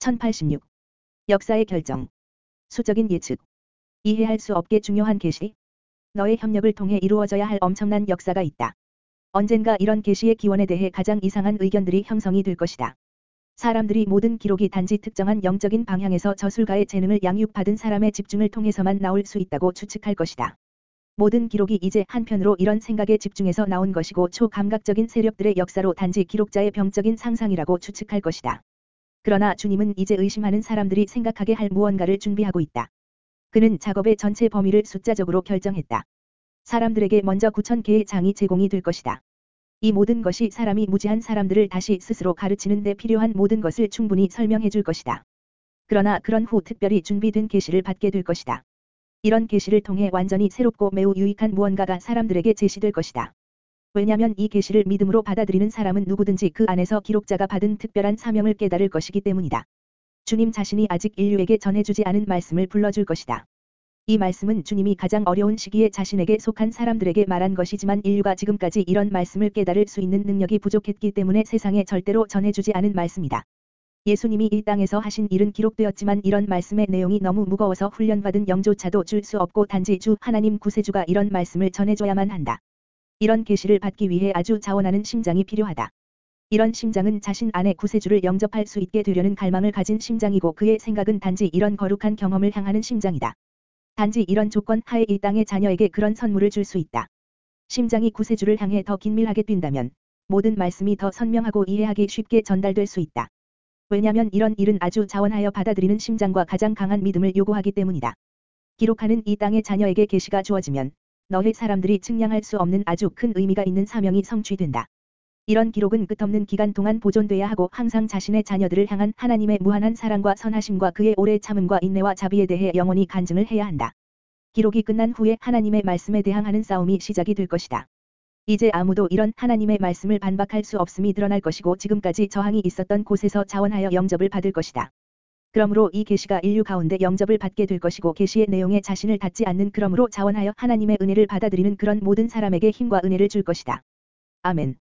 1086. 역사의 결정. 수적인 예측. 이해할 수 없게 중요한 계시. 너의 협력을 통해 이루어져야 할 엄청난 역사가 있다. 언젠가 이런 계시의 기원에 대해 가장 이상한 의견들이 형성이 될 것이다. 사람들이 모든 기록이 단지 특정한 영적인 방향에서 저술가의 재능을 양육받은 사람의 집중을 통해서만 나올 수 있다고 추측할 것이다. 모든 기록이 이제 한편으로 이런 생각에 집중해서 나온 것이고 초감각적인 세력들의 역사로 단지 기록자의 병적인 상상이라고 추측할 것이다. 그러나 주님은 이제 의심하는 사람들이 생각하게 할 무언가를 준비하고 있다. 그는 작업의 전체 범위를 숫자적으로 결정했다. 사람들에게 먼저 9,000개의 장이 제공이 될 것이다. 이 모든 것이 사람이 무지한 사람들을 다시 스스로 가르치는 데 필요한 모든 것을 충분히 설명해 줄 것이다. 그러나 그런 후 특별히 준비된 계시를 받게 될 것이다. 이런 계시를 통해 완전히 새롭고 매우 유익한 무언가가 사람들에게 제시될 것이다. 왜냐하면 이 계시를 믿음으로 받아들이는 사람은 누구든지 그 안에서 기록자가 받은 특별한 사명을 깨달을 것이기 때문이다. 주님 자신이 아직 인류에게 전해주지 않은 말씀을 불러줄 것이다. 이 말씀은 주님이 가장 어려운 시기에 자신에게 속한 사람들에게 말한 것이지만 인류가 지금까지 이런 말씀을 깨달을 수 있는 능력이 부족했기 때문에 세상에 절대로 전해주지 않은 말씀이다. 예수님이 이 땅에서 하신 일은 기록되었지만 이런 말씀의 내용이 너무 무거워서 훈련받은 영조차도 줄 수 없고 단지 주 하나님 구세주가 이런 말씀을 전해줘야만 한다. 이런 계시를 받기 위해 아주 자원하는 심장이 필요하다. 이런 심장은 자신 안에 구세주를 영접할 수 있게 되려는 갈망을 가진 심장이고 그의 생각은 단지 이런 거룩한 경험을 향하는 심장이다. 단지 이런 조건 하에 이 땅의 자녀에게 그런 선물을 줄 수 있다. 심장이 구세주를 향해 더 긴밀하게 뛴다면 모든 말씀이 더 선명하고 이해하기 쉽게 전달될 수 있다. 왜냐하면 이런 일은 아주 자원하여 받아들이는 심장과 가장 강한 믿음을 요구하기 때문이다. 기록하는 이 땅의 자녀에게 계시가 주어지면 너희 사람들이 측량할 수 없는 아주 큰 의미가 있는 사명이 성취된다. 이런 기록은 끝없는 기간 동안 보존돼야 하고 항상 자신의 자녀들을 향한 하나님의 무한한 사랑과 선하심과 그의 오래 참음과 인내와 자비에 대해 영원히 간증을 해야 한다. 기록이 끝난 후에 하나님의 말씀에 대항하는 싸움이 시작이 될 것이다. 이제 아무도 이런 하나님의 말씀을 반박할 수 없음이 드러날 것이고 지금까지 저항이 있었던 곳에서 자원하여 영접을 받을 것이다. 그러므로 이 계시가 인류 가운데 영접을 받게 될 것이고 계시의 내용에 자신을 닫지 않는 그러므로 자원하여 하나님의 은혜를 받아들이는 그런 모든 사람에게 힘과 은혜를 줄 것이다. 아멘.